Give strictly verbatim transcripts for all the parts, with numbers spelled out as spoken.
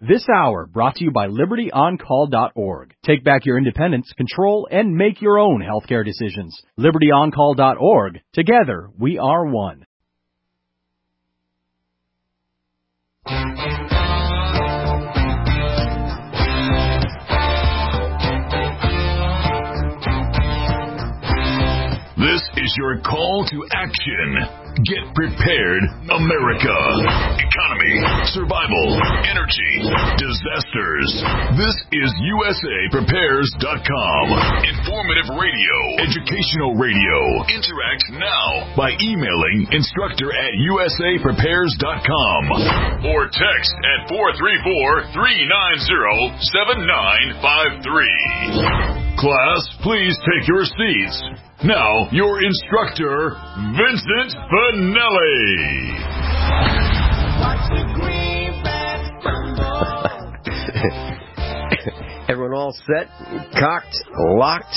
This hour brought to you by liberty on call dot org. Take back your independence, control, and make your own healthcare decisions. liberty on call dot org. Together, we are one. This is your call to action. Get prepared, America. Economy, survival, energy, disasters. This is U S A Prepares dot com. Informative radio, educational radio. Interact now by emailing instructor at U S A Prepares dot com or text at four three four, three nine zero, seven nine five three. Class, please take your seats. Now, your instructor, Vincent Finelli. Everyone all set, cocked, locked.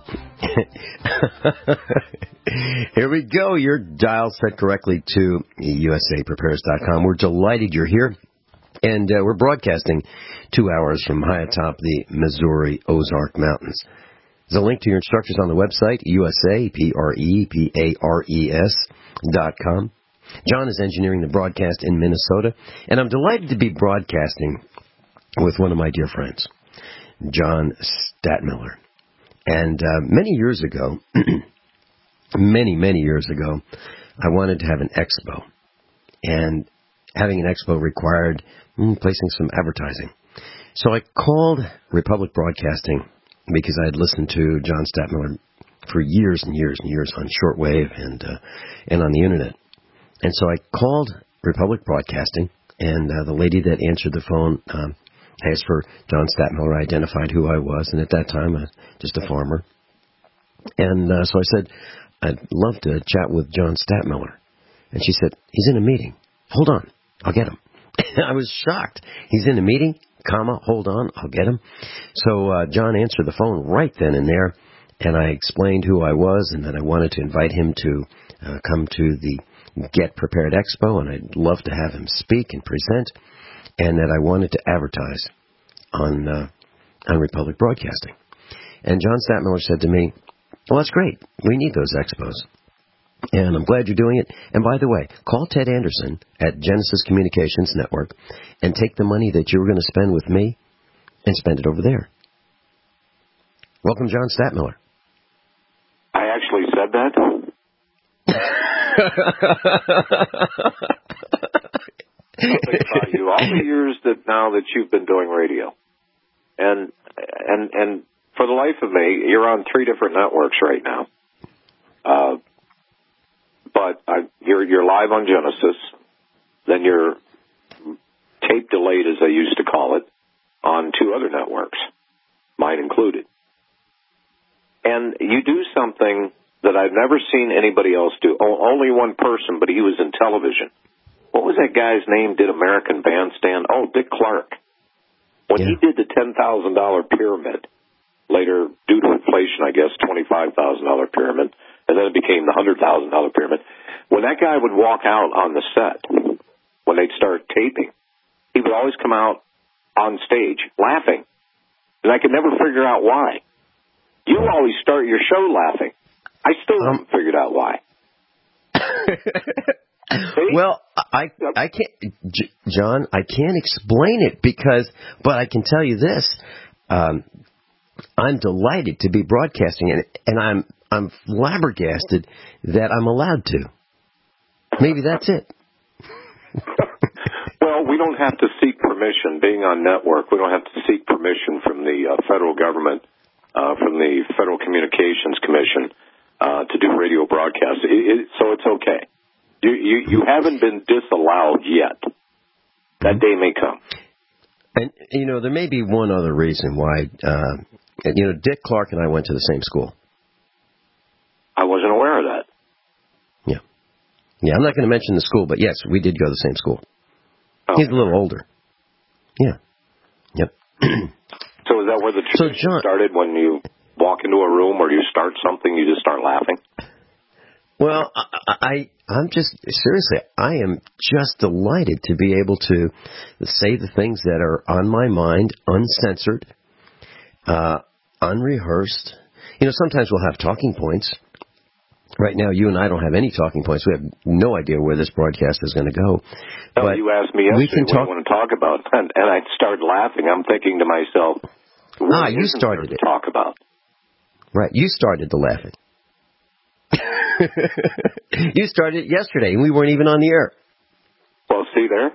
Here we go. Your dial set correctly to U S A Prepares dot com. We're delighted you're here. And uh, we're broadcasting two hours from high atop the Missouri Ozark Mountains. There's a link to your instructors on the website, U S A, P R E P A R E S dot com. John is engineering the broadcast in Minnesota, and I'm delighted to be broadcasting with one of my dear friends, John Stadtmiller. And uh, many years ago, many, many years ago, I wanted to have an expo, and having an expo required mm, placing some advertising. So I called Republic Broadcasting, because I had listened to John Stadtmiller for years and years and years on shortwave and uh, and on the internet. And so I called Republic Broadcasting, and uh, the lady that answered the phone um, asked for John Stadtmiller. I identified who I was, and at that time, uh, just a farmer. And uh, so I said, I'd love to chat with John Stadtmiller. And she said, he's in a meeting. Hold on, I'll get him. I was shocked. He's in a meeting? Comma, hold on, I'll get him. So uh, John answered the phone right then and there, and I explained who I was and that I wanted to invite him to uh, come to the Get Prepared Expo, and I'd love to have him speak and present, and that I wanted to advertise on uh, on Republic Broadcasting. And John Stadtmiller said to me, well, that's great. We need those expos. And I'm glad you're doing it. And by the way, call Ted Anderson at Genesis Communications Network and take the money that you were going to spend with me and spend it over there. Welcome, John Stadtmiller. I actually said that? Something about you. All the years that now that you've been doing radio. And, and, and for the life of me, you're on three different networks right now. Uh, But I, you're, you're live on Genesis, then you're tape delayed, as I used to call it, on two other networks, mine included. And you do something that I've never seen anybody else do. Oh, only one person, but he was in television. What was that guy's name, did American Bandstand? Oh, Dick Clark. When yeah. he did the ten thousand dollars pyramid, later, due to inflation, I guess, twenty-five thousand dollars pyramid, and then it became the one hundred thousand dollars pyramid. When that guy would walk out on the set, when they'd start taping, he would always come out on stage laughing. And I could never figure out why. You always start your show laughing. I still haven't um, figured out why. Well, I I can't, J- John, I can't explain it because, but I can tell you this. Um, I'm delighted to be broadcasting, and, and I'm I'm flabbergasted that I'm allowed to. Maybe that's it. Well, we don't have to seek permission. Being on network, we don't have to seek permission from the uh, federal government, uh, from the Federal Communications Commission, uh, to do radio broadcasts. It, it, so it's okay. You, you you haven't been disallowed yet. That day may come. And, you know, there may be one other reason why. Uh, you know, Dick Clark and I went to the same school. I wasn't aware of that. Yeah. Yeah, I'm not going to mention the school, but yes, we did go to the same school. Oh. He's a little older. Yeah. Yep. So is that where the tradition so John, started, when you walk into a room or you start something, you just start laughing? Well, I, I, I'm just, seriously, I am just delighted to be able to say the things that are on my mind, uncensored, uh, unrehearsed. You know, sometimes we'll have talking points. Right now, you and I don't have any talking points. We have no idea where this broadcast is going to go. No, but you asked me yesterday we can what talk- you want to talk about, and, and I started laughing. I'm thinking to myself, what ah, you isn't started there it. to talk about? Right, you started the laughing. You started it yesterday, and we weren't even on the air. Well, see there?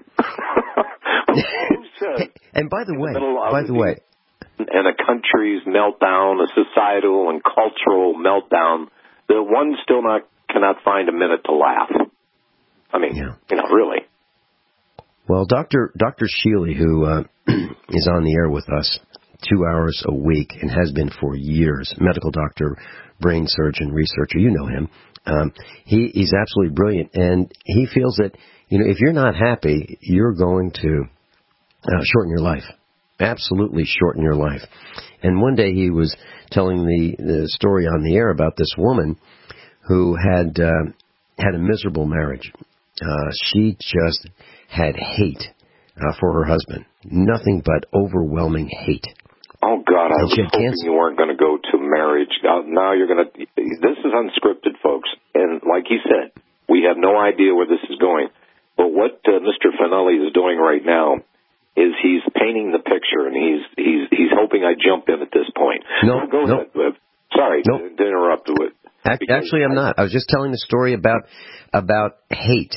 Who said? And by the way, the by the way, and a country's meltdown, a societal and cultural meltdown, the one still not cannot find a minute to laugh. I mean, yeah. you know, really. Well, Doctor Doctor Sheely, who uh, is on the air with us two hours a week and has been for years, medical doctor, brain surgeon, researcher, you know him. Um, he, he's absolutely brilliant, and he feels that, you know, if you're not happy, you're going to uh, shorten your life. Absolutely shorten your life. And one day he was telling the, the story on the air about this woman who had uh, had a miserable marriage. Uh, she just had hate uh, for her husband. Nothing but overwhelming hate. Oh, God, I and was hoping cancer. you weren't going to go to marriage. Now, now you're going to... This is unscripted, folks. And like he said, we have no idea where this is going. But what uh, Mister Finelli is doing right now is he's painting the picture, and he's he's he's hoping I jump in at this point. No, Go no. ahead, Liv. Sorry no. to, to interrupt you. Actually, I'm not. I was just telling the story about about hate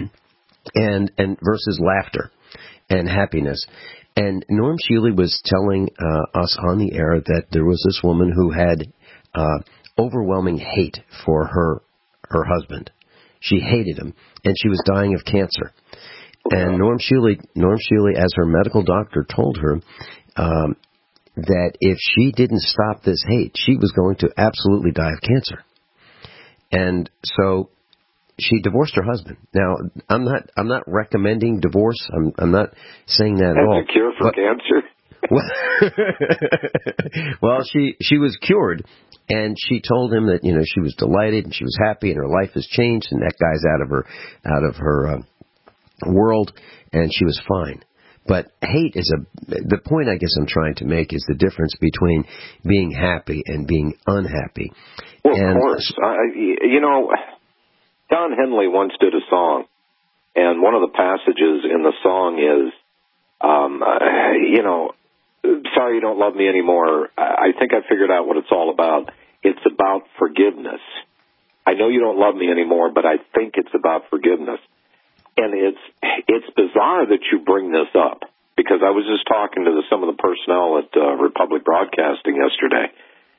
and and versus laughter and happiness. And Norm Sheely was telling uh, us on the air that there was this woman who had uh, overwhelming hate for her her husband. She hated him, and she was dying of cancer. And Norm Sheely, Norm Sheely, as her medical doctor, told her um, that if she didn't stop this hate, she was going to absolutely die of cancer. And so she divorced her husband. Now, I'm not I'm not recommending divorce. I'm I'm not saying that at all. That's a cure for but, cancer. Well, well, she she was cured, and she told him that, you know, she was delighted and she was happy and her life has changed and that guy's out of her out of her uh, world, and she was fine. But hate is a the point I guess I'm trying to make is the difference between being happy and being unhappy. Well, and, of course. I, you know, Don Henley once did a song, and one of the passages in the song is, um, uh, you know, sorry you don't love me anymore. I think I figured out what it's all about. It's about forgiveness. I know you don't love me anymore, but I think it's about forgiveness. And it's it's bizarre that you bring this up, because I was just talking to the, some of the personnel at uh, Republic Broadcasting yesterday,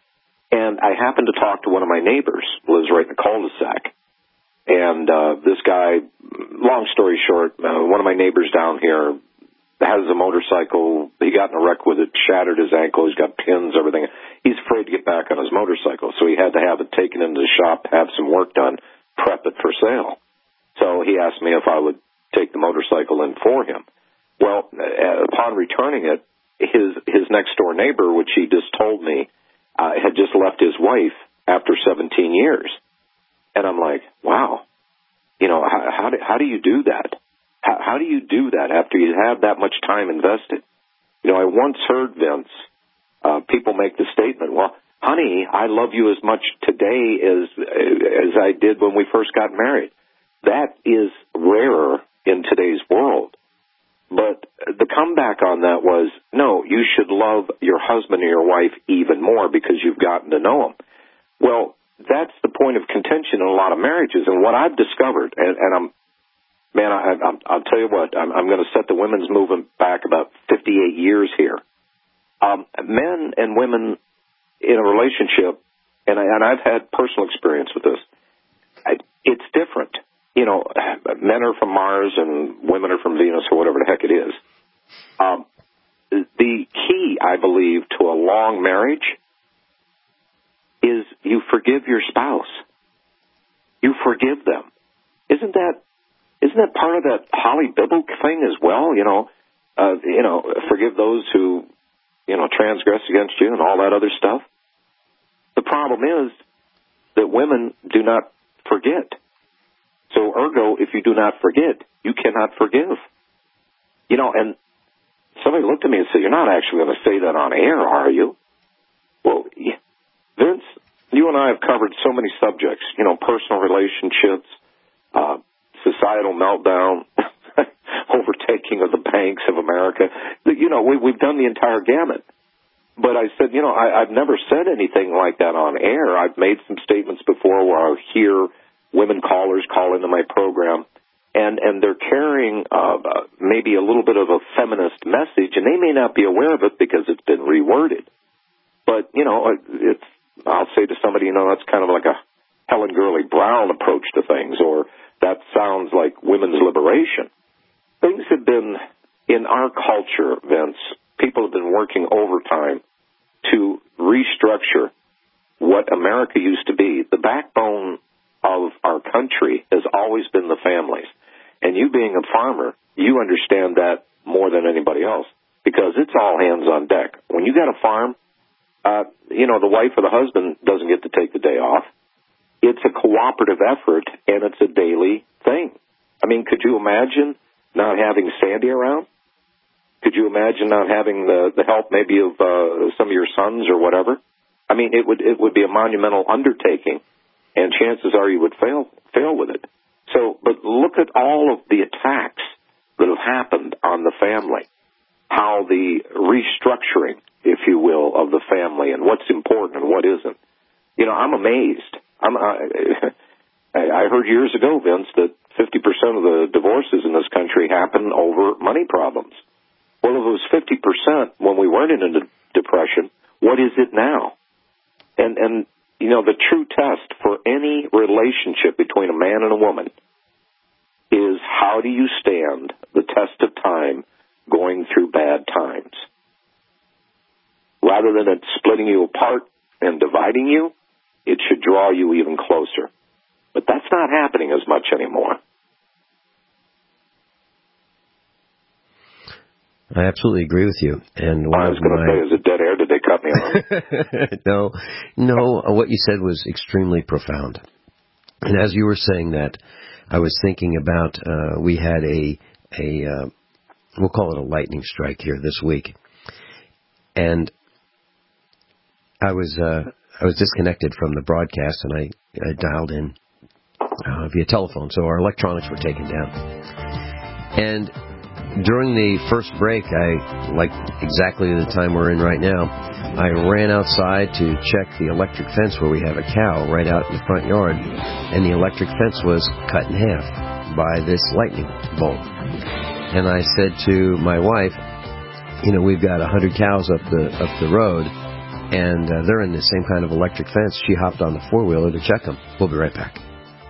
and I happened to talk to one of my neighbors, lives right in the cul-de-sac. And uh, this guy, long story short, uh, one of my neighbors down here has a motorcycle. He got in a wreck with it, shattered his ankle. He's got pins, everything. He's afraid to get back on his motorcycle, so he had to have it taken into the shop, have some work done, prep it for sale. So he asked me if I would take the motorcycle in for him. Well, uh, upon returning it, his his next door neighbor, which he just told me, uh, had just left his wife after seventeen years. And I'm like, wow, you know, how, how, do, how do you do that? How, how do you do that after you have that much time invested? You know, I once heard, Vince, uh, people make the statement, well, honey, I love you as much today as as I did when we first got married. That is rarer in today's world. But the comeback on that was, no, you should love your husband or your wife even more because you've gotten to know them. Well, that's the point of contention in a lot of marriages. And what I've discovered, and, and I'm, man, I, I, I'll tell you what, I'm, I'm going to set the women's movement back about fifty-eight years here. Um, men and women in a relationship, and, I, and I've had personal experience with this, I, it's different. You know, men are from Mars and women are from Venus or whatever the heck it is. Um, the key, I believe, to a long marriage is you forgive your spouse. You forgive them. Isn't that isn't that part of that Holly Bible thing as well? You know, uh, you know, forgive those who, you know, transgress against you and all that other stuff. The problem is that women do not forget. So, ergo, if you do not forget, you cannot forgive. You know, and somebody looked at me and said, you're not actually going to say that on air, are you? Well, Vince, you and I have covered so many subjects, you know, personal relationships, uh, societal meltdown, overtaking of the banks of America. You know, we, we've done the entire gamut. But I said, you know, I, I've never said anything like that on air. I've made some statements before where I hear women callers call into my program, and, and they're carrying uh, maybe a little bit of a feminist message, and they may not be aware of it because it's been reworded. But, you know, it's, I'll say to somebody, you know, that's kind of like a Helen Gurley Brown approach to things, or that sounds like women's liberation. Things have been, in our culture, Vince, people have been working overtime to restructure what America used to be. The backbone of our country has always been the families. And you being a farmer, you understand that more than anybody else, because it's all hands on deck. When you got a farm, uh, you know, the wife or the husband doesn't get to take the day off. It's a cooperative effort, and it's a daily thing. I mean, could you imagine not having Sandy around? Could you imagine not having the, the help maybe of uh, some of your sons or whatever? I mean, it would it would be a monumental undertaking, and chances are you would fail fail with it. So, but look at all of the attacks that have happened on the family, how the restructuring, if you will, of the family and what's important and what isn't. You know, I'm amazed. I'm, I, I heard years ago, Vince, that fifty percent of the divorces in this country happen over money problems. Well, if it was fifty percent when we weren't in a depression, what is it now? And, and you know, the true test for any relationship between a man and a woman is how do you stand the test of time going through bad times? Rather than it splitting you apart and dividing you, it should draw you even closer. But that's not happening as much anymore. I absolutely agree with you. And one I was going to my... say, is it dead air? Did they cut me off? no, no. What you said was extremely profound. And as you were saying that, I was thinking about uh, we had a a uh, we'll call it a lightning strike here this week, and I was uh, I was disconnected from the broadcast, and I, I dialed in uh, via telephone, so our electronics were taken down, and during the first break, I, like exactly the time we're in right now, I ran outside to check the electric fence where we have a cow right out in the front yard, and the electric fence was cut in half by this lightning bolt. And I said to my wife, you know, we've got a hundred cows up the up the road, and uh, they're in the same kind of electric fence. She hopped on the four-wheeler to check them. We'll be right back.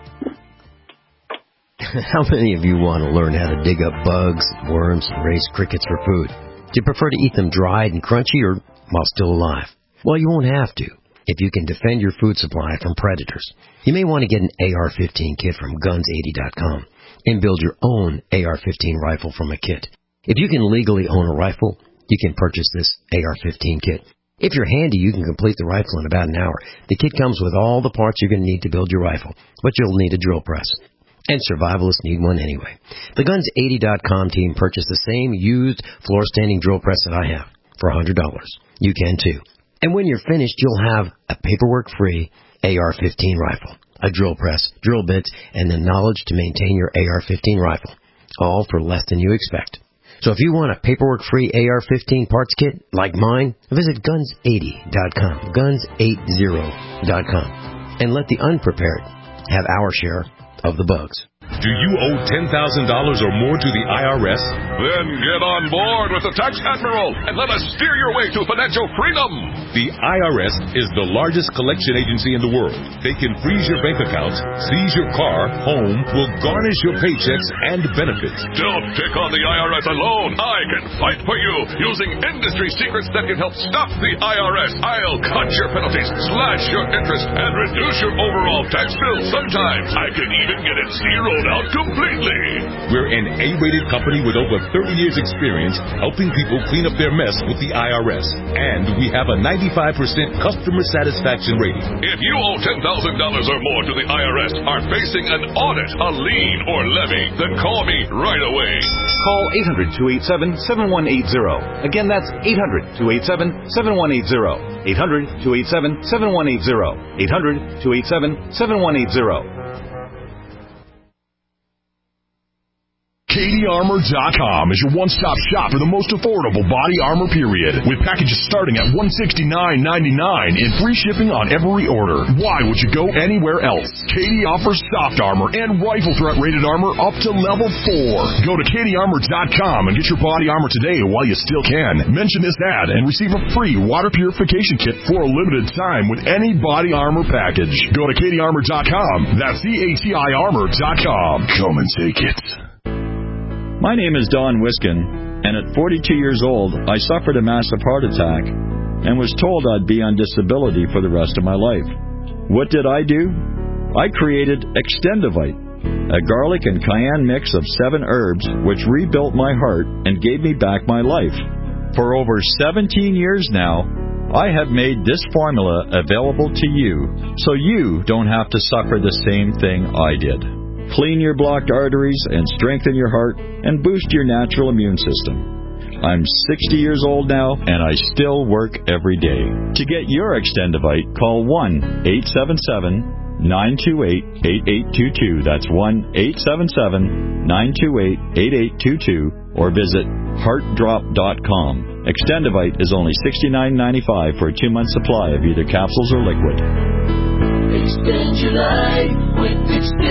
How many of you want to learn how to dig up bugs, worms, and raise crickets for food? Do you prefer to eat them dried and crunchy or while still alive? Well, you won't have to if you can defend your food supply from predators. You may want to get an A R fifteen kit from guns eighty dot com and build your own A R fifteen rifle from a kit. If you can legally own a rifle, you can purchase this A R fifteen kit. If you're handy, you can complete the rifle in about an hour. The kit comes with all the parts you're going to need to build your rifle, but you'll need a drill press. And survivalists need one anyway. The guns eighty dot com team purchased the same used floor-standing drill press that I have for one hundred dollars. You can too. And when you're finished, you'll have a paperwork-free A R fifteen rifle, a drill press, drill bits, and the knowledge to maintain your A R fifteen rifle, all for less than you expect. So if you want a paperwork-free A R fifteen parts kit like mine, visit guns eighty dot com, guns eighty dot com, and let the unprepared have our share of the bugs. Do you owe ten thousand dollars or more to the I R S? Then get on board with the Tax Admiral and let us steer your way to financial freedom. The I R S is the largest collection agency in the world. They can freeze your bank accounts, seize your car, home, will garnish your paychecks and benefits. Don't take on the I R S alone. I can fight for you using industry secrets that can help stop the I R S. I'll cut your penalties, slash your interest, and reduce your overall tax bill. Sometimes I can even get it zero sold out completely. We're an A-rated company with over thirty years experience helping people clean up their mess with the I R S. And we have a ninety-five percent customer satisfaction rating. If you owe ten thousand dollars or more to the I R S, are facing an audit, a lien, or levy, then call me right away. Call eight hundred, two eight seven, seven one eight zero. Again, that's eight hundred, two eight seven, seven one eight zero. eight hundred, two eight seven, seven one eight zero. eight hundred, two eight seven, seven one eight zero. Katie Armor dot com is your one-stop shop for the most affordable body armor, period. With packages starting at one hundred sixty-nine ninety-nine and free shipping on every order. Why would you go anywhere else? Katie offers soft armor and rifle threat rated armor up to level four. Go to Katie Armor dot com and get your body armor today while you still can. Mention this ad and receive a free water purification kit for a limited time with any body armor package. Go to Katie Armor dot com. That's C A T I Armor dot com. Come and take it. My name is Don Wiskin, and at forty-two years old, I suffered a massive heart attack and was told I'd be on disability for the rest of my life. What did I do? I created Extendivite, a garlic and cayenne mix of seven herbs which rebuilt my heart and gave me back my life. For over seventeen years now, I have made this formula available to you so you don't have to suffer the same thing I did. Clean your blocked arteries and strengthen your heart and boost your natural immune system. I'm sixty years old now, and I still work every day. To get your Extendivite, call one eight seven seven, nine two eight, eight eight two two. That's one eight seven seven, nine two eight, eight eight two two, or visit heart drop dot com. Extendivite is only sixty-nine ninety-five for a two-month supply of either capsules or liquid. Extend your life with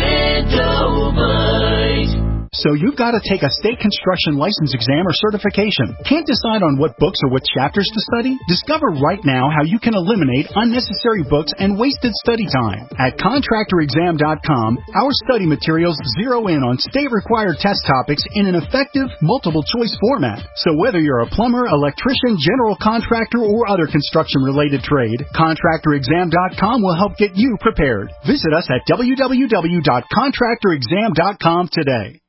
Extendivite. So you've got to take a state construction license exam or certification. Can't decide on what books or what chapters to study? Discover right now how you can eliminate unnecessary books and wasted study time. At contractor exam dot com, our study materials zero in on state-required test topics in an effective, multiple-choice format. So whether you're a plumber, electrician, general contractor, or other construction-related trade, contractor exam dot com will help get you prepared. Visit us at w w w dot contractor exam dot com today.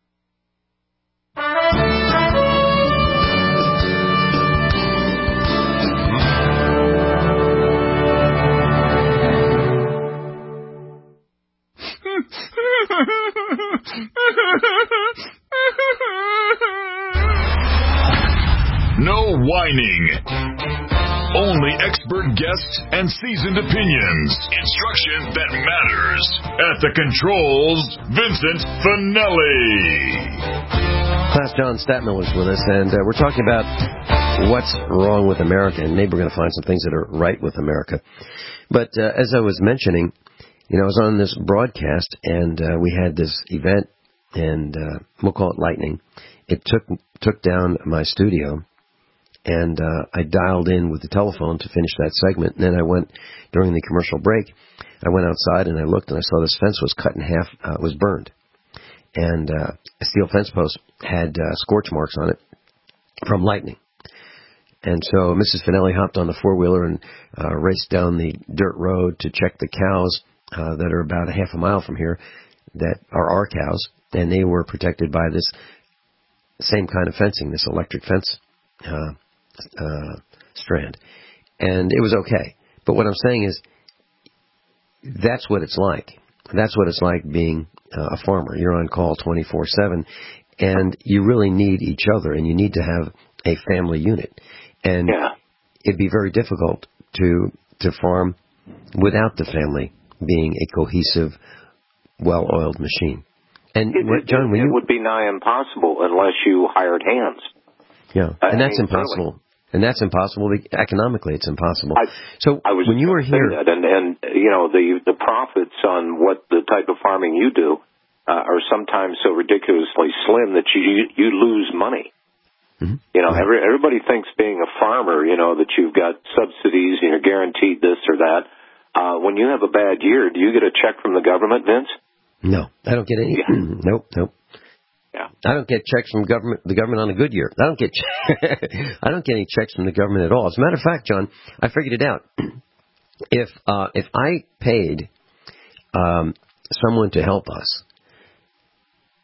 No whining. Only expert guests and seasoned opinions. Instruction that matters. At the controls, Vincent Finelli. Class John Statmiller is with us, and uh, we're talking about what's wrong with America, and maybe we're going to find some things that are right with America. But uh, as I was mentioning, you know, I was on this broadcast, and uh, we had this event, and uh, we'll call it lightning. It took took down my studio, and uh, I dialed in with the telephone to finish that segment. And then I went, during the commercial break, I went outside and I looked, and I saw this fence was cut in half, uh, was burned. And uh, a steel fence post had uh, scorch marks on it from lightning. And so Missus Finelli hopped on the four-wheeler and uh, raced down the dirt road to check the cows uh, that are about a half a mile from here that are our cows, and they were protected by this same kind of fencing, this electric fence uh, uh, strand. And it was okay. But what I'm saying is that's what it's like. That's what it's like being uh, a farmer. You're on call twenty-four seven, and you really need each other, and you need to have a family unit. And yeah. It'd be very difficult to to farm without the family being a cohesive, well-oiled machine. And it, what, John, it, it you, would be nigh impossible unless you hired hands. Yeah, and that's I mean, impossible. Really. And that's impossible. Economically, it's impossible. I, so I was when you were here, that, and, and you know the the profits on what the type of farming you do uh, are sometimes so ridiculously slim that you you lose money. Mm-hmm. You know, every, everybody thinks being a farmer, you know, that you've got subsidies and you're guaranteed this or that. Uh, when you have a bad year, do you get a check from the government, Vince? No, I don't get any. Yeah. nope, nope. Yeah. I don't get checks from government, the government on a good year. I don't get, I don't get any checks from the government at all. As a matter of fact, John, I figured it out. If uh, if I paid um, someone to help us,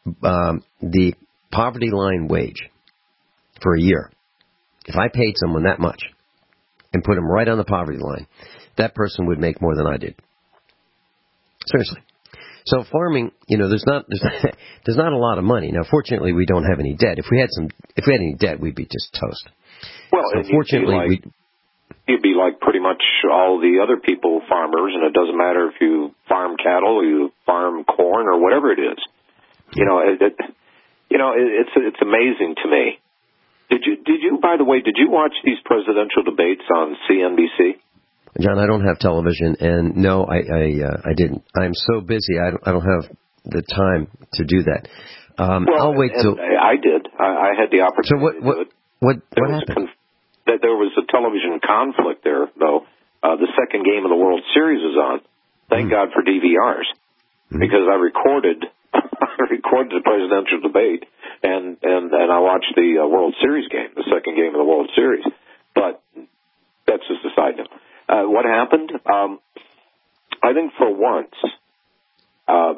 um, the poverty line wage for a year, if I paid someone that much and put them right on the poverty line, that person would make more than I did. Seriously. So farming, you know, there's not there's not, there's not a lot of money. Now, fortunately, we don't have any debt. If we had some, if we had any debt, we'd be just toast. Well, so fortunately, like, we you'd be like pretty much all the other people, farmers, and it doesn't matter if you farm cattle, or you farm corn, or whatever it is. You know, it, it, you know, it, it's it's amazing to me. Did you did you by the way did you watch these presidential debates on C N B C? John, I don't have television, and no, I I, uh, I didn't. I'm so busy, I don't, I don't have the time to do that. Um, well, I'll wait and, till. and I did. I, I had the opportunity. So what? What? To do it. What? There What was happened? Conf- that there was a television conflict there, though. Uh, the second game of the World Series is on. Thank mm. God for D V Rs, mm. because I recorded I recorded the presidential debate, and and and I watched the uh, World Series game, the second game of the World Series. But that's just a side note. Uh, what happened? Um, I think for once, uh,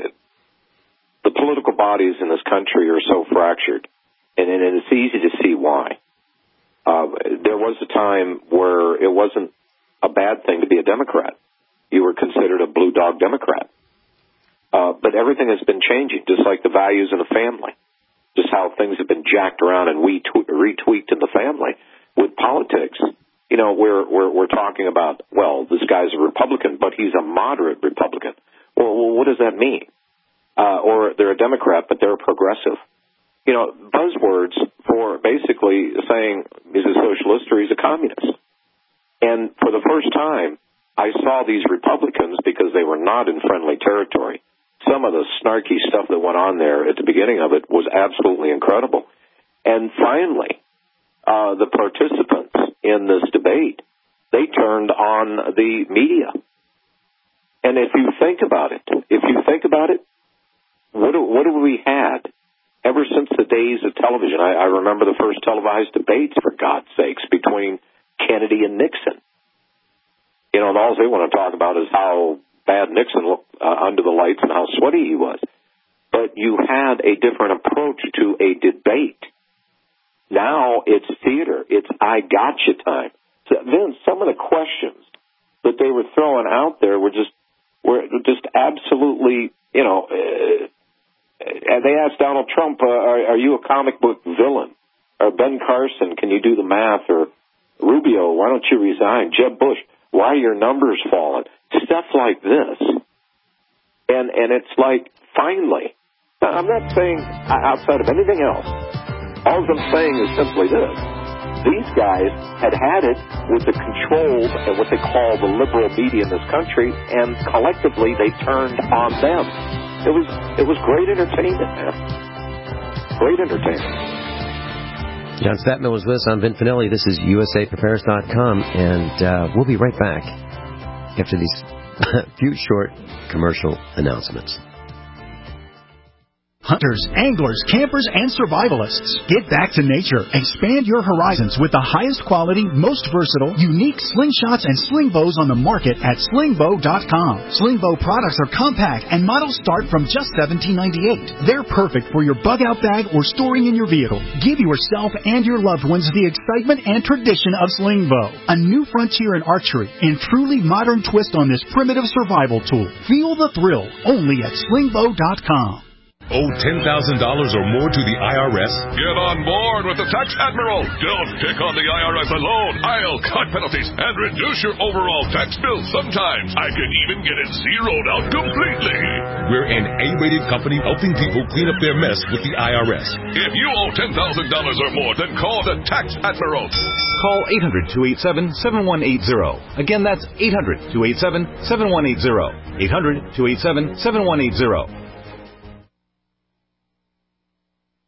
the political bodies in this country are so fractured, and, and it's easy to see why. Uh, there was a time where it wasn't a bad thing to be a Democrat. You were considered a blue dog Democrat. Uh, but everything has been changing, just like the values in the family, just how things have been jacked around and retwe- retweaked in the family with politics. You know, we're, we're, we're talking about, well, this guy's a Republican, but he's a moderate Republican. Well, well what does that mean? Uh, or they're a Democrat, but they're a progressive. You know, buzzwords for basically saying he's a socialist or he's a communist. And for the first time, I saw these Republicans, because they were not in friendly territory. Some of the snarky stuff that went on there at the beginning of it was absolutely incredible. And finally, uh, the participants in this debate, they turned on the media. And if you think about it, if you think about it, what do, what have we had ever since the days of television? I, I remember the first televised debates, for God's sakes, between Kennedy and Nixon. You know, and all they want to talk about is how bad Nixon looked uh, under the lights and how sweaty he was. But you had a different approach to a debate. Now it's theater. It's I gotcha time. So then some of the questions that they were throwing out there were just were just absolutely, you know. Uh, and they asked Donald Trump, uh, are, "Are you a comic book villain?" Or Ben Carson, "Can you do the math?" Or Rubio, "Why don't you resign?" Jeb Bush, "Why are your numbers falling?" Stuff like this. And and it's like, finally, I'm not saying outside of anything else. All I'm saying is simply this. These guys had had it with the controlled and what they call the liberal media in this country, and collectively they turned on them. It was it was great entertainment, man. Great entertainment. John Statman was with us. I'm Vin Finelli. This is U S A Prepares dot com, and uh, we'll be right back after these few short commercial announcements. Hunters, anglers, campers, and survivalists. Get back to nature. Expand your horizons with the highest quality, most versatile, unique slingshots and sling bows on the market at sling bow dot com. Sling bow products are compact and models start from just seventeen ninety-eight. They're perfect for your bug out bag or storing in your vehicle. Give yourself and your loved ones the excitement and tradition of sling bow. A new frontier in archery and truly modern twist on this primitive survival tool. Feel the thrill only at sling bow dot com. Owe ten thousand dollars or more to the I R S? Get on board with the Tax Admiral. Don't take on the I R S alone. I'll cut penalties and reduce your overall tax bill. Sometimes I can even get it zeroed out completely. We're an A-rated company helping people clean up their mess with the I R S. If you owe ten thousand dollars or more, then call the Tax Admiral. Call eight hundred, two eight seven, seven one eight zero. Again, that's eight hundred, two eight seven, seven one eight zero. eight hundred, two eight seven, seven one eight zero. Did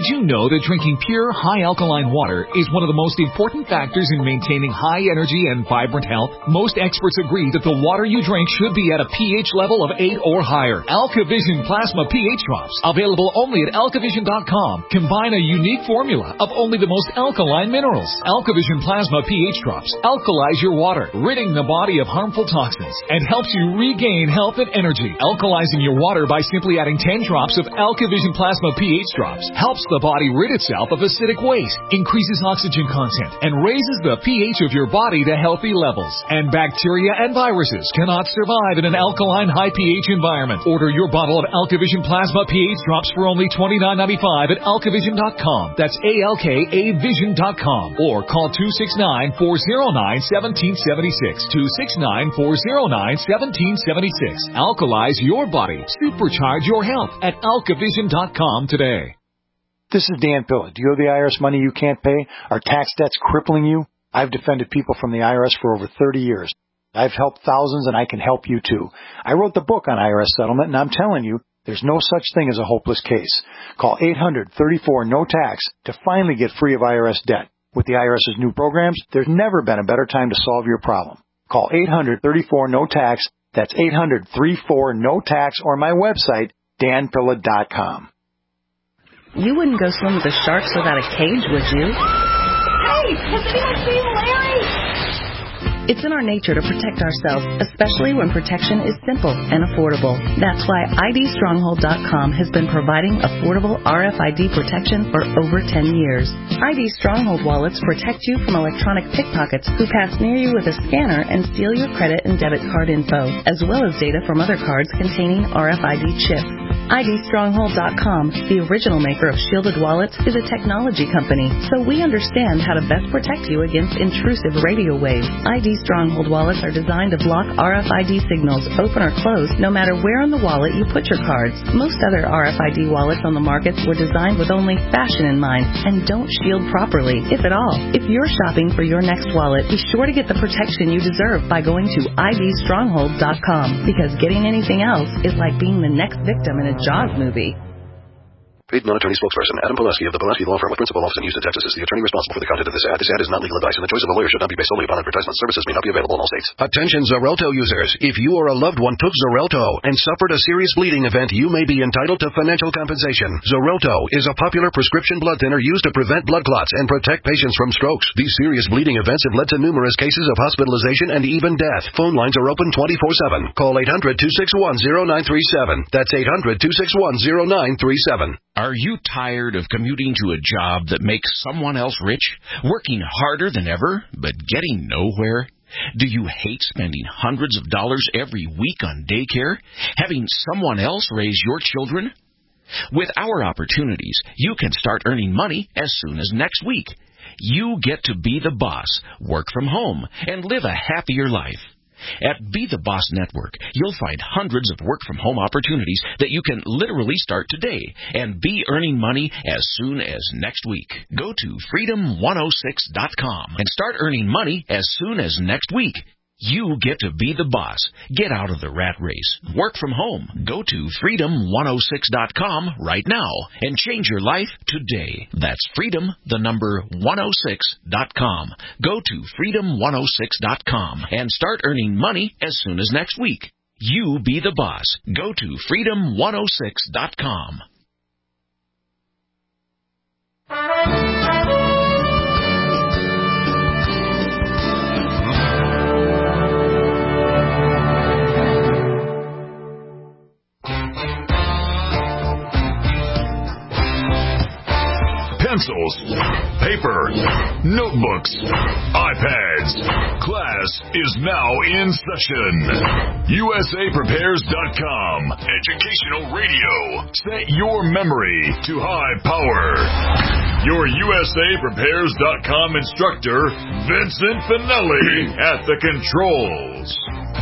you know that drinking pure, high alkaline water is one of the most important factors in maintaining high energy and vibrant health? Most experts agree that the water you drink should be at a pH level of eight or higher. AlkaVision Plasma pH Drops, available only at alkavision dot com, combine a unique formula of only the most alkaline minerals. AlkaVision Plasma pH Drops alkalize your water, ridding the body of harmful toxins, and helps you regain health and energy. Alkalizing your water by simply adding ten drops of AlkaVision Plasma pH Drops helps the body rid itself of acidic waste, increases oxygen content, and raises the pH of your body to healthy levels. And bacteria and viruses cannot survive in an alkaline high pH environment. Order your bottle of AlkaVision Plasma pH Drops for only twenty-nine ninety-five at alkavision dot com. That's A L K A vision dot com. Or call two six nine, four oh nine, one seven seven six. two six nine, four oh nine, one seven seven six. Alkalize your body. Supercharge your health at alkavision dot com today. This is Dan Pilla. Do you owe the I R S money you can't pay? Are tax debts crippling you? I've defended people from the I R S for over thirty years. I've helped thousands, and I can help you too. I wrote the book on I R S settlement, and I'm telling you, there's no such thing as a hopeless case. Call eight hundred, thirty-four, no tax to finally get free of I R S debt. With the IRS's new programs, there's never been a better time to solve your problem. Call eight hundred, thirty-four, no tax. That's eight hundred, thirty-four, no tax, or my website, dan pilla dot com. You wouldn't go swim with the sharks without a cage, would you? Hey, has anyone seen Larry? It's in our nature to protect ourselves, especially when protection is simple and affordable. That's why I D stronghold dot com has been providing affordable R F I D protection for over ten years. I D Stronghold wallets protect you from electronic pickpockets who pass near you with a scanner and steal your credit and debit card info, as well as data from other cards containing R F I D chips. I D stronghold dot com, the original maker of shielded wallets, is a technology company, so we understand how to best protect you against intrusive radio waves. I D Stronghold wallets are designed to block R F I D signals, open or close, no matter where on the wallet you put your cards. Most other R F I D wallets on the market were designed with only fashion in mind and don't shield properly, if at all. If you're shopping for your next wallet, be sure to get the protection you deserve by going to I D stronghold dot com, because getting anything else is like being the next victim in a Jaws movie. Paid non-attorney spokesperson Adam Pulaski of the Pulaski Law Firm with principal office in Houston, Texas is the attorney responsible for the content of this ad. This ad is not legal advice, and the choice of a lawyer should not be based solely upon advertisement. Services may not be available in all states. Attention Xarelto users. If you or a loved one took Xarelto and suffered a serious bleeding event, you may be entitled to financial compensation. Xarelto is a popular prescription blood thinner used to prevent blood clots and protect patients from strokes. These serious bleeding events have led to numerous cases of hospitalization and even death. Phone lines are open twenty-four seven. Call eight hundred, two six one, zero nine three seven. That's eight hundred, two six one, zero nine three seven. Are you tired of commuting to a job that makes someone else rich, working harder than ever, but getting nowhere? Do you hate spending hundreds of dollars every week on daycare, having someone else raise your children? With our opportunities, you can start earning money as soon as next week. You get to be the boss, work from home, and live a happier life. At Be the Boss Network, you'll find hundreds of work-from-home opportunities that you can literally start today and be earning money as soon as next week. Go to freedom one oh six dot com and start earning money as soon as next week. You get to be the boss. Get out of the rat race. Work from home. Go to freedom one oh six dot com right now and change your life today. That's freedom, the number one oh six dot com. Go to freedom one oh six dot com and start earning money as soon as next week. You be the boss. Go to freedom one oh six dot com. Pencils, paper, notebooks, iPads. Class is now in session. U S A Prepares dot com. Educational radio. Set your memory to high power. Your U S A Prepares dot com instructor, Vincent Finelli, at the controls.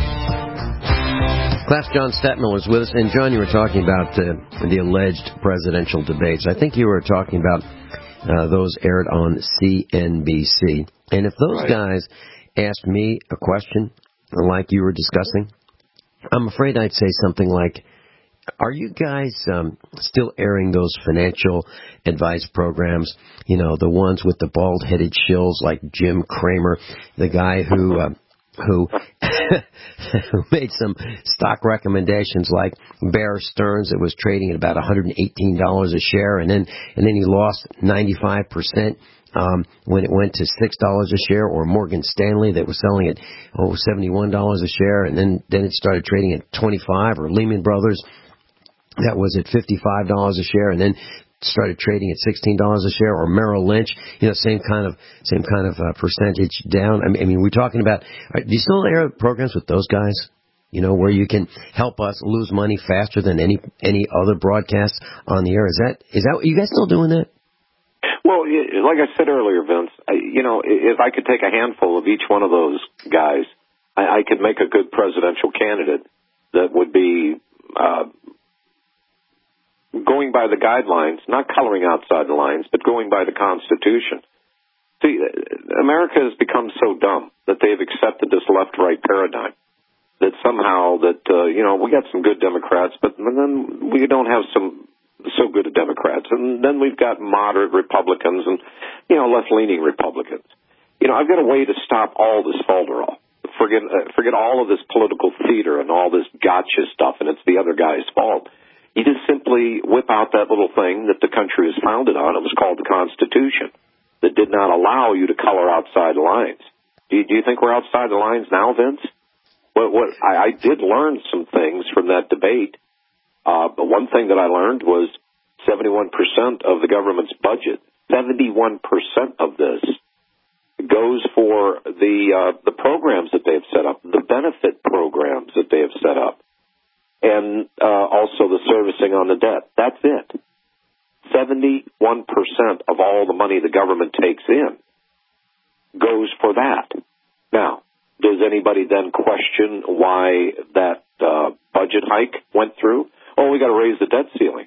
Class John Statman was with us. And, John, you were talking about uh, the alleged presidential debates. I think you were talking about uh, those aired on C N B C. And if those right. guys asked me a question like you were discussing, I'm afraid I'd say something like, Are you guys um, still airing those financial advice programs? You know, the ones with the bald-headed shills like Jim Cramer, the guy who uh, who who made some stock recommendations like Bear Stearns that was trading at about one hundred eighteen dollars a share, and then and then he lost ninety-five percent. Um, when it went to six dollars a share, or Morgan Stanley that was selling at oh seventy-one dollars a share, and then then it started trading at twenty-five, or Lehman Brothers that was at fifty-five dollars a share, and then started trading at sixteen dollars a share, or Merrill Lynch, you know, same kind of same kind of uh, percentage down. I mean, I mean, we're talking about. Do you still air programs with those guys? You know, where you can help us lose money faster than any any other broadcast on the air. Is that is that are you guys still doing that? Well, like I said earlier, Vince, I, you know, if I could take a handful of each one of those guys, I, I could make a good presidential candidate that would be uh, going by the guidelines, not coloring outside the lines, but going by the Constitution. See, America has become so dumb that they've accepted this left-right paradigm, that somehow that, uh, you know, we got some good Democrats, but then we don't have some so good Democrats. And then we've got moderate Republicans and, you know, left-leaning Republicans. You know, I've got a way to stop all this falderall. Forget, uh, forget all of this political theater and all this gotcha stuff, and it's the other guy's fault. You just simply whip out that little thing that the country is founded on. It was called the Constitution, that did not allow you to color outside the lines. Do you, do you think we're outside the lines now, Vince? What, what I, I did learn some things from that debate. Uh, but one thing that I learned was seventy-one percent of the government's budget, seventy-one percent of this goes for the uh, the programs that they have set up, the benefit programs that they have set up, and uh, also the servicing on the debt. That's it. seventy-one percent of all the money the government takes in goes for that. Now, does anybody then question why that uh, budget hike went through? Oh, we got to raise the debt ceiling.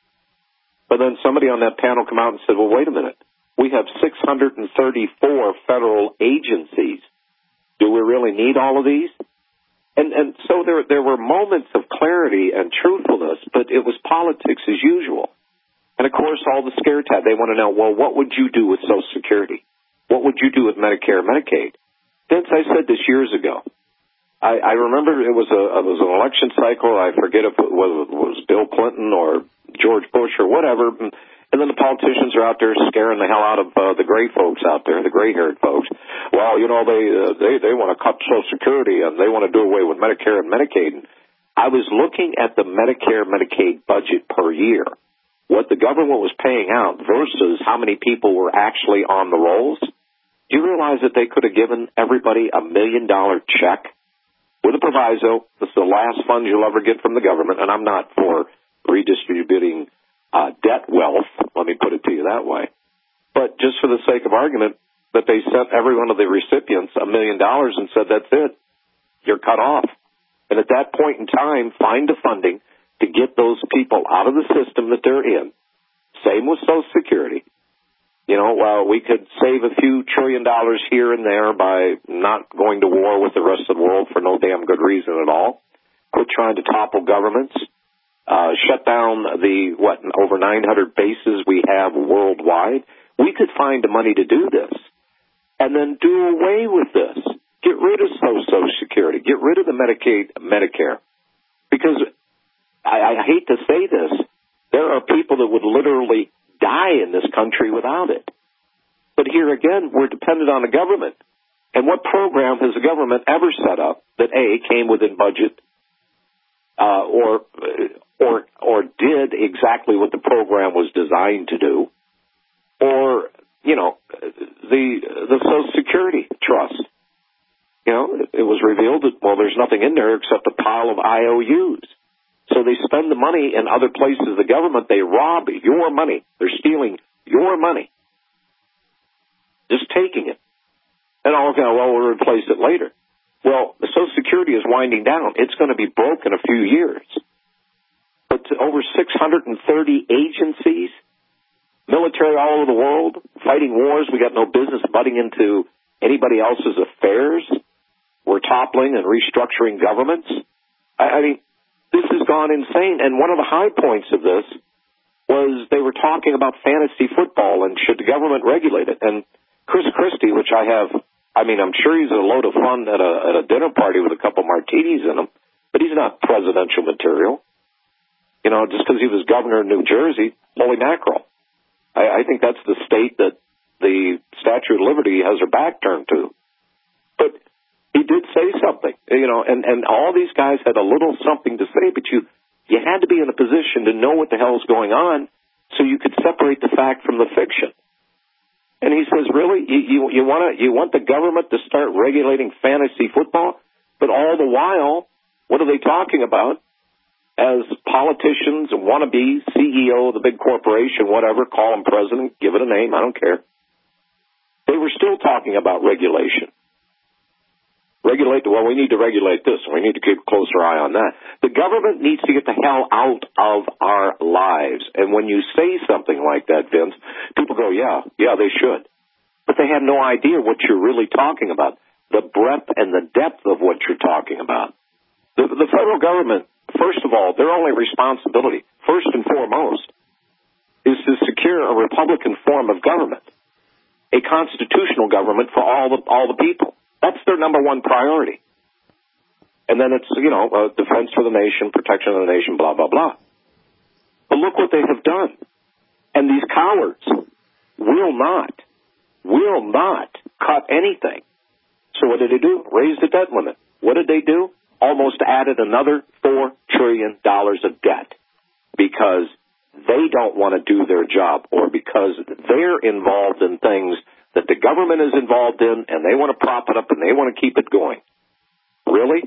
But then somebody on that panel come out and said, well, wait a minute. We have six hundred thirty-four federal agencies. Do we really need all of these? And and so there there were moments of clarity and truthfulness, but it was politics as usual. And, of course, all the scare tab, they want to know, well, what would you do with Social Security? What would you do with Medicare and Medicaid? Vince, I said this years ago. I, I remember it was a it was an election cycle. I forget if it was, it was Bill Clinton or George Bush or whatever. And, and then the politicians are out there scaring the hell out of uh, the gray folks out there, the gray-haired folks. Well, you know, they uh, they they want to cut Social Security and they want to do away with Medicare and Medicaid. And I was looking at the Medicare Medicaid budget per year, what the government was paying out versus how many people were actually on the rolls. Do you realize that they could have given everybody a million-dollar check? With a proviso, this is the last fund you'll ever get from the government, and I'm not for redistributing uh, debt wealth, let me put it to you that way. But just for the sake of argument, that they sent every one of the recipients a million dollars and said, that's it, you're cut off. And at that point in time, find the funding to get those people out of the system that they're in. Same with Social Security. You know, uh, we could save a few trillion dollars here and there by not going to war with the rest of the world for no damn good reason at all. Quit trying to topple governments. Uh, shut down the, what, over nine hundred bases we have worldwide. We could find the money to do this. And then do away with this. Get rid of Social Security. Get rid of the Medicaid, Medicare. Because I, I hate to say this, there are people that would literally die in this country without it. But here again, we're dependent on the government. And what program has the government ever set up that, A, came within budget uh, or or or did exactly what the program was designed to do? Or, you know, the the Social Security Trust. You know, it, it was revealed that, well, there's nothing in there except a pile of I O Us. So they spend the money in other places of the government. They rob your money. They're stealing your money. Just taking it. And all okay, well, we'll replace it later. Well, the Social Security is winding down. It's going to be broke in a few years. But to over six hundred thirty agencies, military all over the world, fighting wars. We got no business butting into anybody else's affairs. We're toppling and restructuring governments. I, I mean, this is gone insane. And one of the high points of this was they were talking about fantasy football and should the government regulate it. And Chris Christie, which I have, I mean, I'm sure he's a load of fun at a, at a dinner party with a couple martinis in him, but he's not presidential material. You know, just because he was governor of New Jersey, holy mackerel. I, I think that's the state that the Statue of Liberty has her back turned to. But he did say something, you know, and, and all these guys had a little something to say, but you, you had to be in a position to know what the hell's going on so you could separate the fact from the fiction. And he says, really, you, you, you want to, you want the government to start regulating fantasy football? But all the while, what are they talking about? As politicians and wannabe C E O of the big corporation, whatever, call him president, give it a name, I don't care. They were still talking about regulation. Regulate, well, we need to regulate this, and we need to keep a closer eye on that. The government needs to get the hell out of our lives. And when you say something like that, Vince, people go, yeah, yeah, they should. But they have no idea what you're really talking about, the breadth and the depth of what you're talking about. The, the federal government, first of all, their only responsibility, first and foremost, is to secure a Republican form of government, a constitutional government for all the all the people. That's their number one priority. And then it's, you know, uh, defense for the nation, protection of the nation, blah, blah, blah. But look what they have done. And these cowards will not, will not cut anything. So what did they do? Raise the debt limit. What did they do? Almost added another four trillion dollars of debt because they don't want to do their job or because they're involved in things that the government is involved in, and they want to prop it up, and they want to keep it going. Really?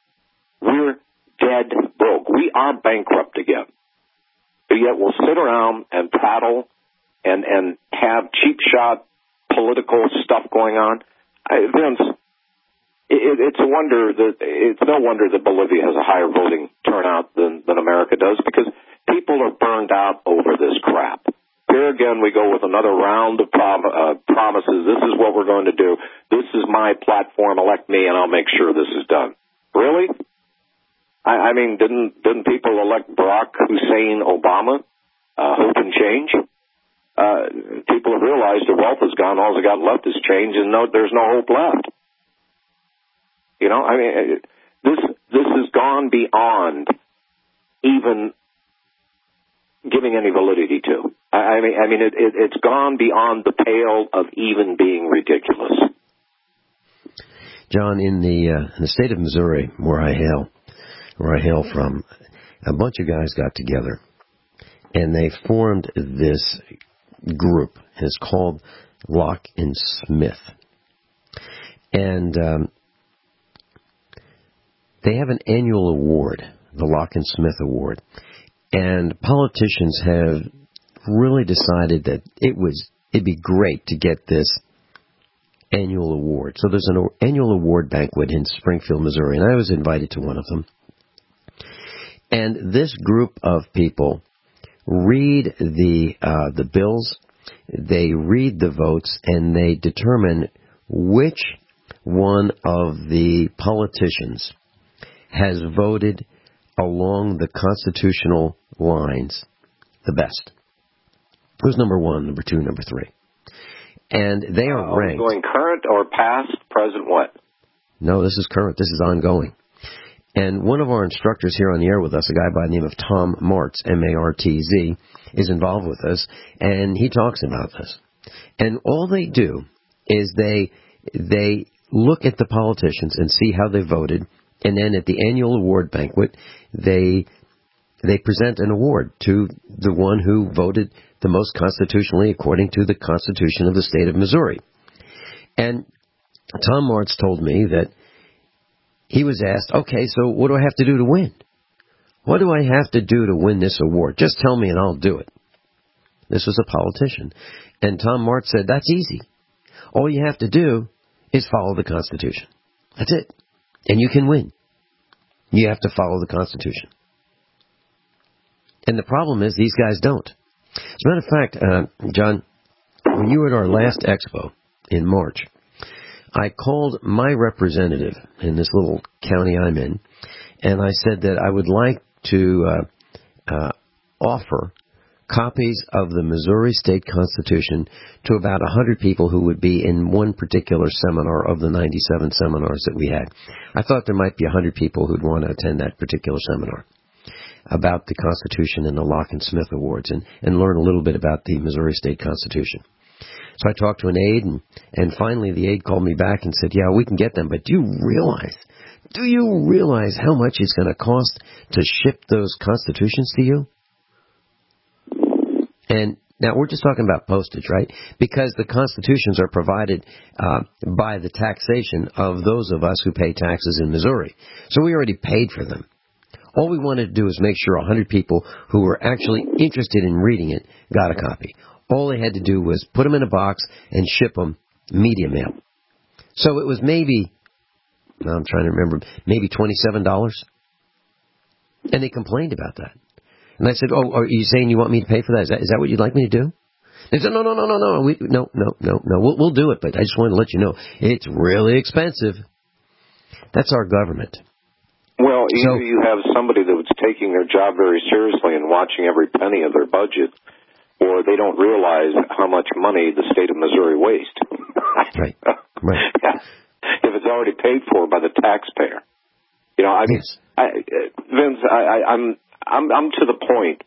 We're dead broke. We are bankrupt again. But yet we'll sit around and prattle and, and have cheap shot political stuff going on. I, Vince, it, it's a wonder that it's no wonder that Bolivia has a higher voting turnout than, than America does because people are burned out over this crap. Here again, we go with another round of prom- uh, promises. This is what we're going to do. This is my platform. Elect me, and I'll make sure this is done. Really? I, I mean, didn't didn't people elect Barack Hussein Obama? Uh, hope and change. Uh, people have realized their wealth is gone. All they got left is change, and no, there's no hope left. You know, I mean, this this has gone beyond even giving any validity to. I mean, I mean, it, it, it's gone beyond the pale of even being ridiculous. John, in the uh, in the state of Missouri, where I hail, where I hail from, a bunch of guys got together, and they formed this group. It's called Lock and Smith, and um, they have an annual award, the Lock and Smith Award, and politicians have really decided that it was it'd be great to get this annual award. So there's an annual award banquet in Springfield, Missouri, and I was invited to one of them. And this group of people read the uh, the bills, they read the votes, and they determine which one of the politicians has voted along the constitutional lines the best. Who's number one, number two, number three? And they are uh, ranked. Going current or past, present, what? No, this is current. This is ongoing. And one of our instructors here on the air with us, a guy by the name of Tom Martz, M A R T Z, is involved with us, and he talks about this. And all they do is they they look at the politicians and see how they voted, and then at the annual award banquet, they they present an award to the one who voted the most constitutionally according to the Constitution of the state of Missouri. And Tom Martz told me that he was asked, okay, so what do I have to do to win? What do I have to do to win this award? Just tell me and I'll do it. This was a politician. And Tom Martz said, that's easy. All you have to do is follow the Constitution. That's it. And you can win. You have to follow the Constitution. And the problem is these guys don't. As a matter of fact, uh, John, when you were at our last expo in March, I called my representative in this little county I'm in, and I said that I would like to uh, uh, offer copies of the Missouri State Constitution to about one hundred people who would be in one particular seminar of the ninety-seven seminars that we had. I thought there might be one hundred people who'd want to attend that particular seminar about the Constitution and the Locke and Smith Awards and, and learn a little bit about the Missouri State Constitution. So I talked to an aide, and, and finally the aide called me back and said, yeah, we can get them, but do you realize, do you realize how much it's going to cost to ship those Constitutions to you? And now we're just talking about postage, right? Because the Constitutions are provided uh, by the taxation of those of us who pay taxes in Missouri. So we already paid for them. All we wanted to do is make sure one hundred people who were actually interested in reading it got a copy. All they had to do was put them in a box and ship them media mail. So it was maybe, I'm trying to remember, maybe twenty-seven dollars. And they complained about that. And I said, oh, are you saying you want me to pay for that? Is that, is that what you'd like me to do? They said, no, no, no, no, no, we, no, no, no, no, we'll, we'll do it, but I just wanted to let you know, it's really expensive. That's our government. Well, either so, you have somebody that's taking their job very seriously and watching every penny of their budget, or they don't realize how much money the state of Missouri wastes. Right, right. If it's already paid for by the taxpayer. You know, I mean, yes. I, Vince, I, I, I'm... I'm, I'm to the point,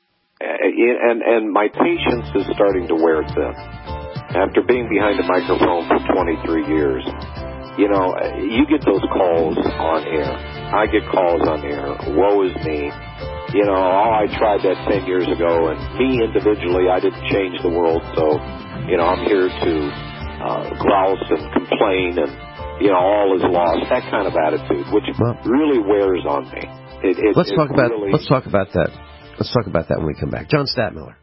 and, and my patience is starting to wear thin. After being behind a microphone for twenty-three years, you know, you get those calls on air. I get calls on air. Woe is me. You know, oh, I tried that ten years ago, and me individually, I didn't change the world, so, you know, I'm here to uh, grouse and complain, and, you know, all is lost. That kind of attitude, which well, really wears on me. It, it, let's talk about really... let's talk about that. Let's talk about that when we come back. John Stadtmiller.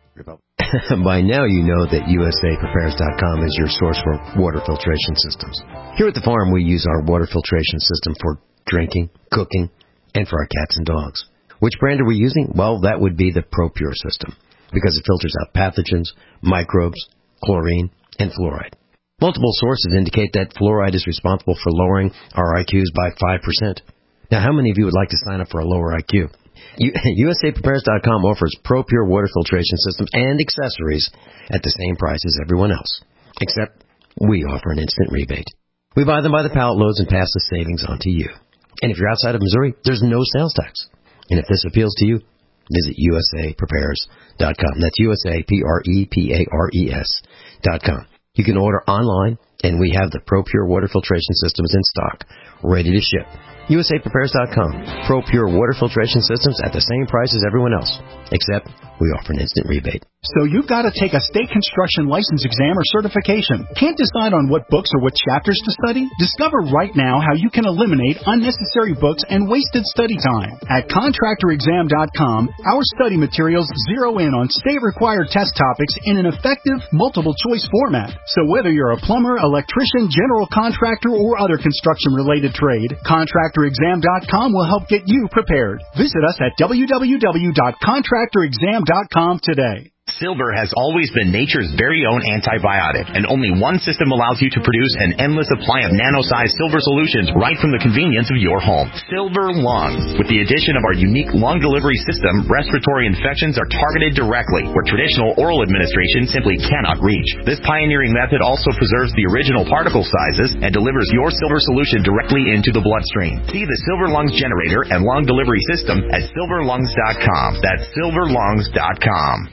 By now you know that U S A Prepares dot com is your source for water filtration systems. Here at the farm we use our water filtration system for drinking, cooking, and for our cats and dogs. Which brand are we using? Well, that would be the ProPure system, because it filters out pathogens, microbes, chlorine, and fluoride. Multiple sources indicate that fluoride is responsible for lowering our I Qs by five percent. Now, how many of you would like to sign up for a lower I Q? U S A Prepares dot com offers ProPure water filtration systems and accessories at the same price as everyone else, except we offer an instant rebate. We buy them by the pallet loads and pass the savings on to you. And if you're outside of Missouri, there's no sales tax. And if this appeals to you, visit U S A Prepares dot com. That's U S A P R E P A R E S dot com. You can order online, and we have the ProPure water filtration systems in stock, ready to ship. U S A Prepares dot com. ProPure water filtration systems at the same price as everyone else, except we offer an instant rebate. So you've got to take a state construction license exam or certification. Can't decide on what books or what chapters to study? Discover right now how you can eliminate unnecessary books and wasted study time. At contractor exam dot com, our study materials zero in on state-required test topics in an effective, multiple-choice format. So whether you're a plumber, electrician, general contractor, or other construction-related trade, contractor exam dot com will help get you prepared. Visit us at w w w dot contractor exam dot com today. Silver has always been nature's very own antibiotic, and only one system allows you to produce an endless supply of nano-sized silver solutions right from the convenience of your home. Silver Lungs. With the addition of our unique lung delivery system, respiratory infections are targeted directly, where traditional oral administration simply cannot reach. This pioneering method also preserves the original particle sizes and delivers your silver solution directly into the bloodstream. See the Silver Lungs generator and lung delivery system at silver lungs dot com. That's silver lungs dot com.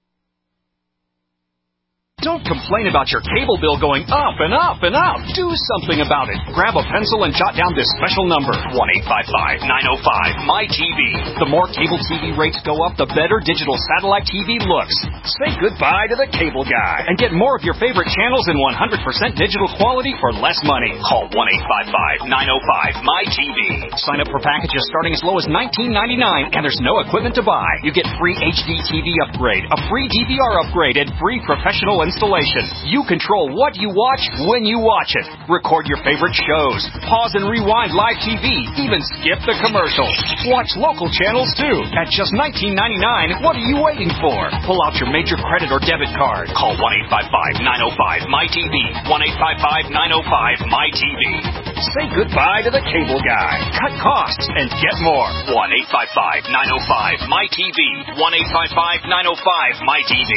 Don't complain about your cable bill going up and up and up. Do something about it. Grab a pencil and jot down this special number, one eight five five, nine oh five, M Y T V. The more cable T V rates go up, the better digital satellite T V looks. Say goodbye to the cable guy and get more of your favorite channels in one hundred percent digital quality for less money. Call one eight five five, nine oh five, M Y T V. Sign up for packages starting as low as nineteen ninety-nine, and there's no equipment to buy. You get free H D T V upgrade, a free D V R upgrade, and free professional installation. You control what you watch when you watch it. Record your favorite shows. Pause and rewind live T V. Even skip the commercials. Watch local channels too. At just nineteen ninety-nine, what are you waiting for? Pull out your major credit or debit card. Call one eight five five, nine oh five, M Y T V. one eight five five, nine oh five, M Y T V. Say goodbye to the cable guy. Cut costs and get more. one eight five five nine oh five M Y T V. one eight five five nine oh five M Y T V.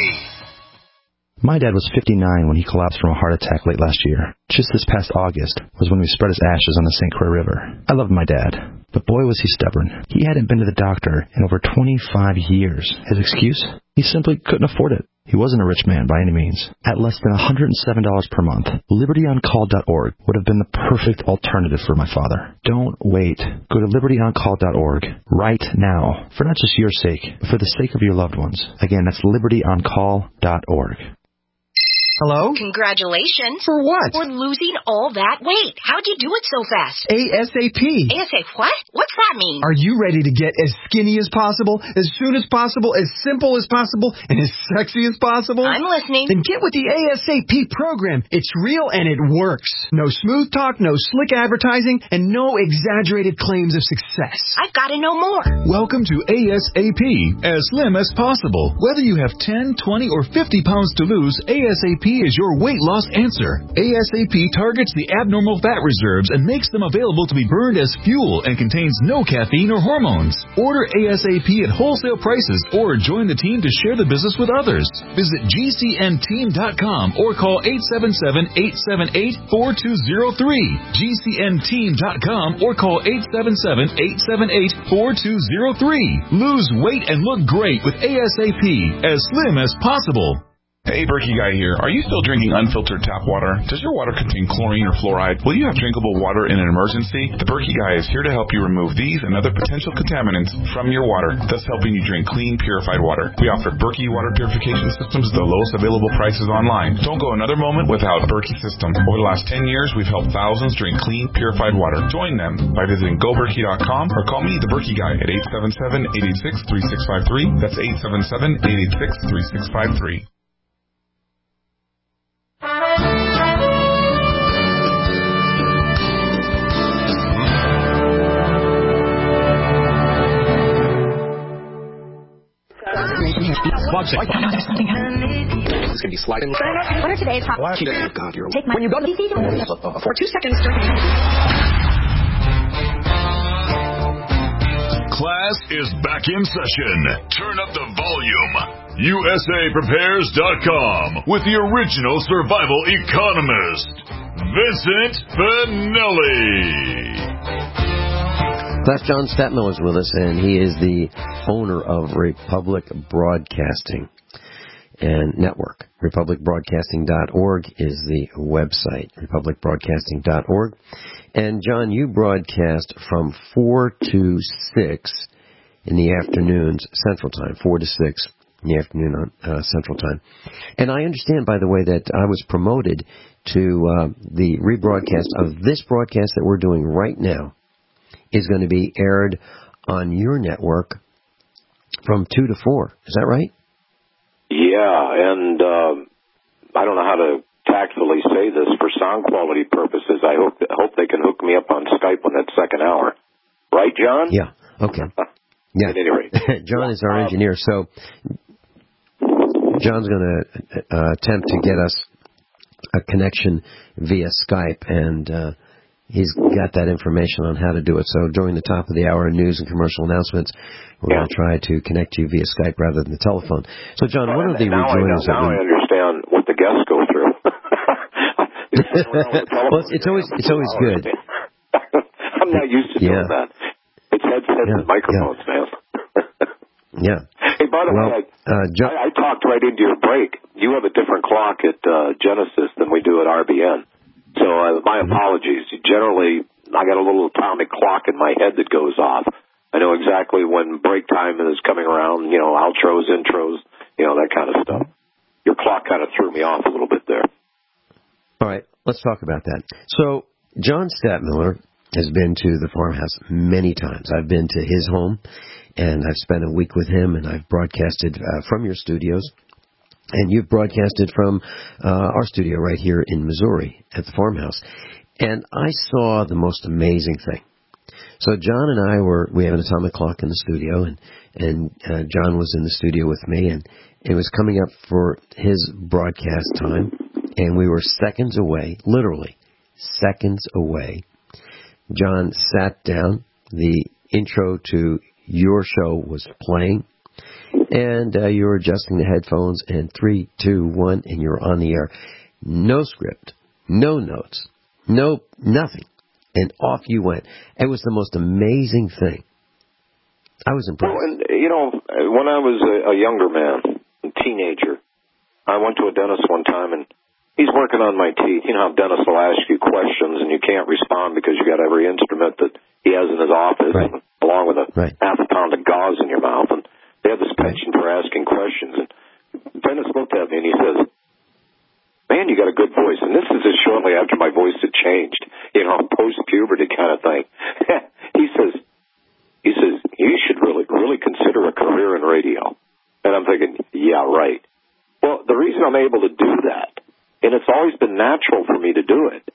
My dad was fifty-nine when he collapsed from a heart attack late last year. Just this past August was when we spread his ashes on the Saint Croix River. I loved my dad, but boy was he stubborn. He hadn't been to the doctor in over twenty-five years. His excuse? He simply couldn't afford it. He wasn't a rich man by any means. At less than one hundred seven dollars per month, liberty on call dot org would have been the perfect alternative for my father. Don't wait. Go to liberty on call dot org right now, for not just your sake, but for the sake of your loved ones. Again, that's liberty on call dot org. Hello? Congratulations. For what? For losing all that weight. How'd you do it so fast? ASAP. ASAP what? What's that mean? Are you ready to get as skinny as possible, as soon as possible, as simple as possible, and as sexy as possible? I'm listening. Then get with the ASAP program. It's real and it works. No smooth talk, no slick advertising, and no exaggerated claims of success. I've got to know more. Welcome to ASAP, as slim as possible. Whether you have ten, twenty, or fifty pounds to lose, ASAP is your weight loss answer. ASAP targets the abnormal fat reserves and makes them available to be burned as fuel and contains no caffeine or hormones. Order ASAP at wholesale prices or join the team to share the business with others. Visit G C N team dot com or call eight seven seven, eight seven eight, four two zero three. G C N team dot com or call eight seven seven, eight seven eight, four two zero three. Lose weight and look great with ASAP, as slim as possible. Hey, Berkey Guy here. Are you still drinking unfiltered tap water? Does your water contain chlorine or fluoride? Will you have drinkable water in an emergency? The Berkey Guy is here to help you remove these and other potential contaminants from your water, thus helping you drink clean, purified water. We offer Berkey water purification systems at the lowest available prices online. Don't go another moment without Berkey system. Over the last ten years, we've helped thousands drink clean, purified water. Join them by visiting go berkey dot com or call me, the Berkey Guy, at eight seven seven, eight eight six, three six five three. That's eight seven seven, eight eight six, three six five three. One second. It's going to be sliding. What are today's hot? Oh, God, you're... Take my... When you go to... For two seconds. Class is back in session. Turn up the volume. U S A Prepares dot com with the original survival economist, Vincent Finelli. Class John Stadtmiller is with us, and he is the owner of Republic Broadcasting and Network. republic broadcasting dot org is the website, republic broadcasting dot org. And, John, you broadcast from four to six in the afternoons, Central Time, four to six in the afternoon on uh, Central Time. And I understand, by the way, that I was promoted to uh, the rebroadcast of this broadcast that we're doing right now is going to be aired on your network from two to four. Is that right? Yeah, and um, I don't know how to tactfully say this for sound quality purposes. I hope hope they can hook me up on Skype on that second hour. Right, John? Yeah. Okay. Yeah. At any rate. John is our engineer, so John's going to uh, attempt to get us a connection via Skype, and uh, he's got that information on how to do it. So during the top of the hour news and commercial announcements, we're yeah. going to try to connect you via Skype rather than the telephone. So, John, one of the now rejoinders... I, now I understand what the guests go through. Well, it's, it's always it's always good. I'm not used to doing yeah. that. It's headsets yeah. and microphones, yeah. man. Yeah. Hey, by the well, way, I, uh, John, I, I talked right into your break. You have a different clock at uh, Genesis than we do at R B N. So uh, my mm-hmm. apologies. Generally, I got a little atomic clock in my head that goes off. I know exactly when break time is coming around, you know, outros, intros, you know, that kind of stuff. Your clock kind of threw me off a little bit there. All right, let's talk about that. So, John Stadtmiller has been to the farmhouse many times. I've been to his home, and I've spent a week with him, and I've broadcasted uh, from your studios. And you've broadcasted from uh, our studio right here in Missouri at the farmhouse. And I saw the most amazing thing. So John and I were, we have an atomic clock in the studio, and, and uh, John was in the studio with me, and it was coming up for his broadcast time, and we were seconds away, literally seconds away, John sat down. The intro to your show was playing, and uh, you were adjusting the headphones, and three, two, one, and you're on the air. No script, no notes, no nothing, and off you went. It was the most amazing thing. I was impressed. Well, and, you know, when I was a, a younger man, a teenager, I went to a dentist one time, and he's working on my teeth. You know how dentists will ask you questions, and you can't respond because you got every instrument that he has in his office, right, and, along with a right. half a pound of gauze in your mouth. And they have this penchant for asking questions. And the dentist looked at me, and he says, man, you got a good voice. And this is just shortly after my voice had changed, you know, post-puberty kind of thing. he says, he says, you should really, really consider a career in radio. And I'm thinking, yeah, right. Well, the reason I'm able to do that, and it's always been natural for me to do it,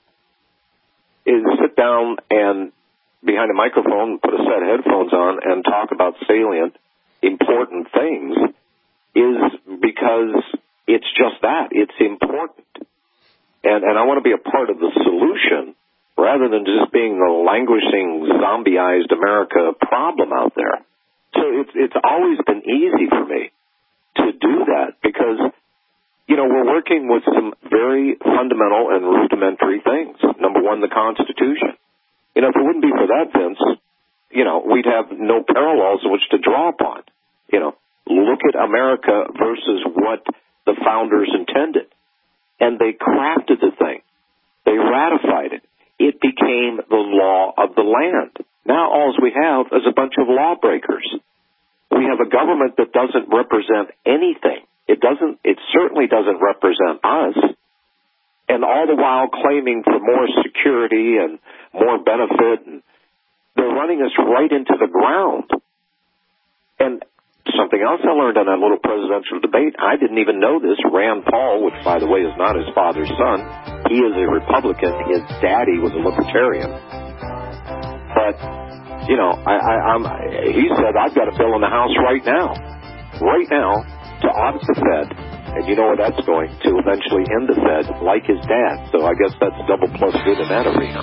is sit down and behind a microphone, put a set of headphones on, and talk about salient, important things, is because it's just that. It's important. And, and I want to be a part of the solution rather than just being the languishing, zombieized America problem out there. So it's, it's always been easy for me to do that because, you know, we're working with some very fundamental and rudimentary things. Number one, the Constitution. You know, if it wouldn't be for that, Vince, you know, we'd have no parallels in which to draw upon. You know, look at America versus what the founders intended. And they crafted the thing. They ratified it. It became the law of the land. Now all we have is a bunch of lawbreakers. We have a government that doesn't represent anything. It doesn't, it certainly doesn't represent us. And all the while claiming for more security and more benefit. And they're running us right into the ground. And something else I learned on that little presidential debate, I didn't even know this. Rand Paul, which, by the way, is not his father's son, he is a Republican. His daddy was a Libertarian. But, you know, I, I, I'm, he said, I've got a bill in the House right now, right now, to audit the Fed. And you know where that's going, to eventually end the Fed, like his dad. So I guess that's double plus good in that arena.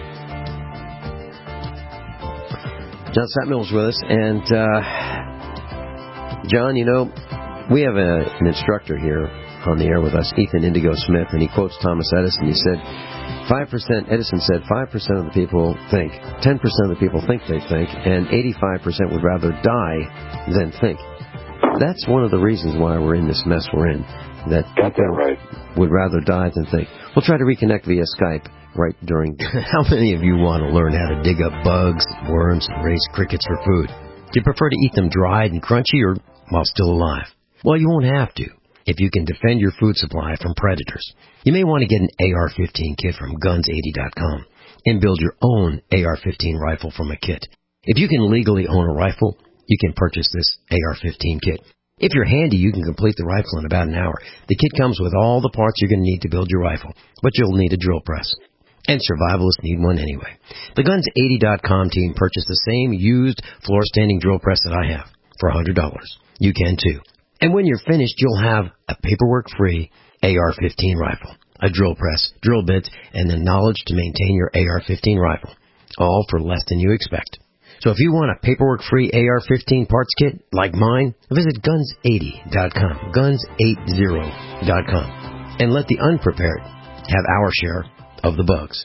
John Satmill's with us, and uh, John, you know, we have a, an instructor here on the air with us, Ethan Indigo Smith, and he quotes Thomas Edison. He said, five percent, Edison said, five percent of the people think, ten percent of the people think they think, and eighty-five percent would rather die than think. That's one of the reasons why we're in this mess we're in, that Got people that right. would rather die than think. We'll try to reconnect via Skype right during... How many of you want to learn how to dig up bugs, worms, and raise crickets for food? Do you prefer to eat them dried and crunchy or while still alive? Well, you won't have to if you can defend your food supply from predators. You may want to get an A R fifteen kit from guns eighty dot com and build your own A R fifteen rifle from a kit. If you can legally own a rifle, you can purchase this A R fifteen kit. If you're handy, you can complete the rifle in about an hour. The kit comes with all the parts you're going to need to build your rifle, but you'll need a drill press. And survivalists need one anyway. The guns eighty dot com team purchased the same used floor-standing drill press that I have for one hundred dollars. You can too. And when you're finished, you'll have a paperwork-free A R fifteen rifle, a drill press, drill bits, and the knowledge to maintain your A R fifteen rifle, all for less than you expect. So if you want a paperwork-free A R fifteen parts kit like mine, visit guns eighty dot com, guns eighty dot com, and let the unprepared have our share of the bugs.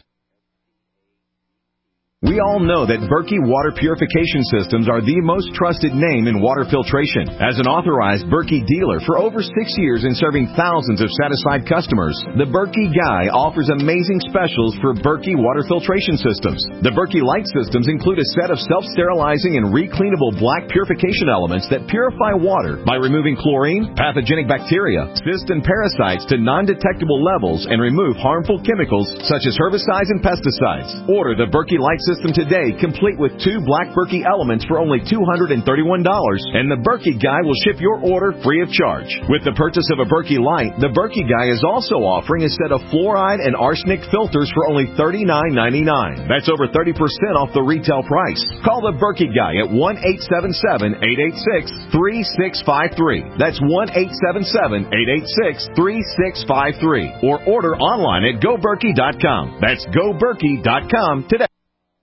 We all know that Berkey Water Purification Systems are the most trusted name in water filtration. As an authorized Berkey dealer for over six years and serving thousands of satisfied customers, the Berkey Guy offers amazing specials for Berkey Water Filtration Systems. The Berkey Light Systems include a set of self-sterilizing and recleanable black purification elements that purify water by removing chlorine, pathogenic bacteria, cysts, and parasites to non-detectable levels and remove harmful chemicals such as herbicides and pesticides. Order the Berkey Light System today, complete with two black Berkey elements for only two hundred thirty-one dollars, and the Berkey Guy will ship your order free of charge. With the purchase of a Berkey Light, the Berkey Guy is also offering a set of fluoride and arsenic filters for only thirty-nine ninety-nine. That's over thirty percent off the retail price. Call the Berkey Guy at one eight seven seven, eight eight six, three six five three. That's one eight seven seven, eight eight six, three six five three. Or order online at go berkey dot com. That's go berkey dot com today.